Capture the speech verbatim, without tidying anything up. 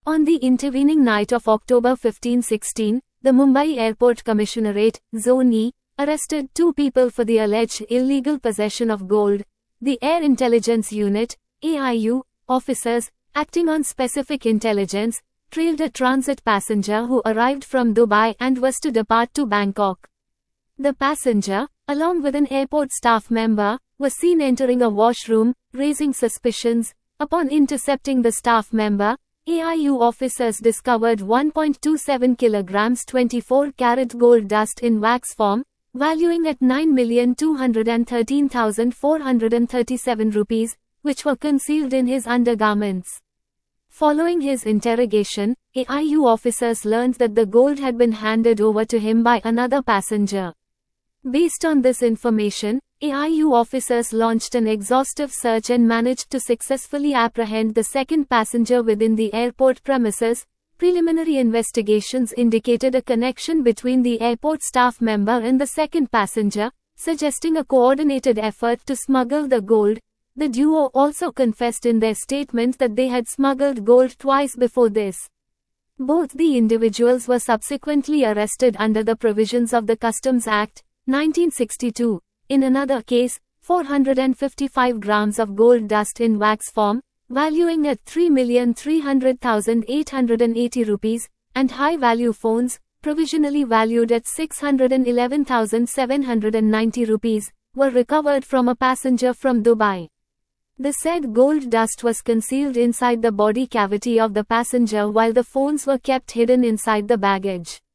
On the intervening night of October fifteen sixteen, the Mumbai Airport Commissionerate, Zone E, arrested two people for the alleged illegal possession of gold. The Air Intelligence Unit, A I U, officers, acting on specific intelligence, trailed a transit passenger who arrived from Dubai and was to depart to Bangkok. The passenger, along with an airport staff member, was seen entering a washroom, raising suspicions. Upon intercepting the staff member, A I U officers discovered one point two seven kilograms twenty-four carat gold dust in wax form, valuing at nine million two hundred thirteen thousand four hundred thirty-seven rupees, which were concealed in his undergarments. Following his interrogation, A I U officers learned that the gold had been handed over to him by another passenger. Based on this information, A I U officers launched an exhaustive search and managed to successfully apprehend the second passenger within the airport premises. Preliminary investigations indicated a connection between the airport staff member and the second passenger, suggesting a coordinated effort to smuggle the gold. The duo also confessed in their statement that they had smuggled gold twice before this. Both the individuals were subsequently arrested under the provisions of the Customs Act, nineteen sixty-two. In another case, four hundred fifty-five grams of gold dust in wax form, valuing at three million three hundred thousand eight hundred eighty rupees, and high-value phones, provisionally valued at six hundred eleven thousand seven hundred ninety rupees, were recovered from a passenger from Dubai. The said gold dust was concealed inside the body cavity of the passenger while the phones were kept hidden inside the baggage.